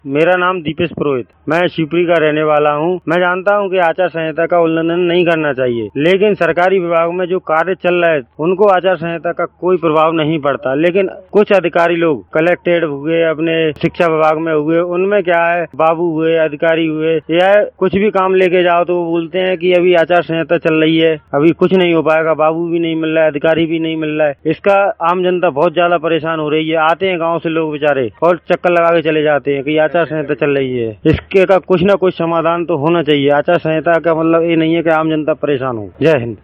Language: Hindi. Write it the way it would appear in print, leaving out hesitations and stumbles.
मेरा नाम दीपेश पुरोहित। मैं शिवपुरी का रहने वाला हूँ। मैं जानता हूँ कि आचार संहिता का उल्लंघन नहीं करना चाहिए, लेकिन सरकारी विभाग में जो कार्य चल रहा है उनको आचार संहिता का कोई प्रभाव नहीं पड़ता। लेकिन कुछ अधिकारी लोग कलेक्टेड हुए, अपने शिक्षा विभाग में हुए, उनमें क्या है, बाबू हुए, अधिकारी हुए, या कुछ भी काम लेके जाओ तो वो बोलते हैं कि अभी आचार संहिता चल रही है, अभी कुछ नहीं हो पाएगा, बाबू भी नहीं मिल रहा है, अधिकारी भी नहीं मिल रहा है। इसका आम जनता बहुत ज्यादा परेशान हो रही है। आते हैं गाँव से लोग बेचारे और चक्कर लगा के चले जाते हैं कि आचार संहिता चल रही है। इसके का कुछ ना कुछ समाधान तो होना चाहिए। आचार संहिता का मतलब ये नहीं है कि आम जनता परेशान हो। जय हिंद।